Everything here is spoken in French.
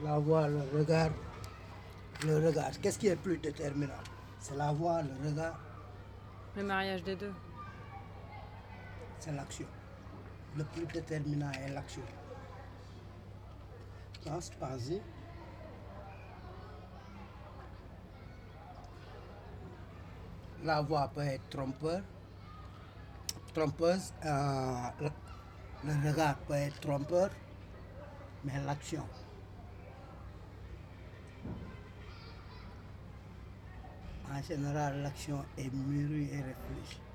La voix, le regard. Le regard. Qu'est-ce qui est plus déterminant? C'est la voix, le regard, Le mariage des deux. c'est l'action. Le plus déterminant est l'action. Pense-y. La voix peut être trompeuse. Le regard peut être trompeur, mais l'action. En général, l'action est mûrie et réfléchie.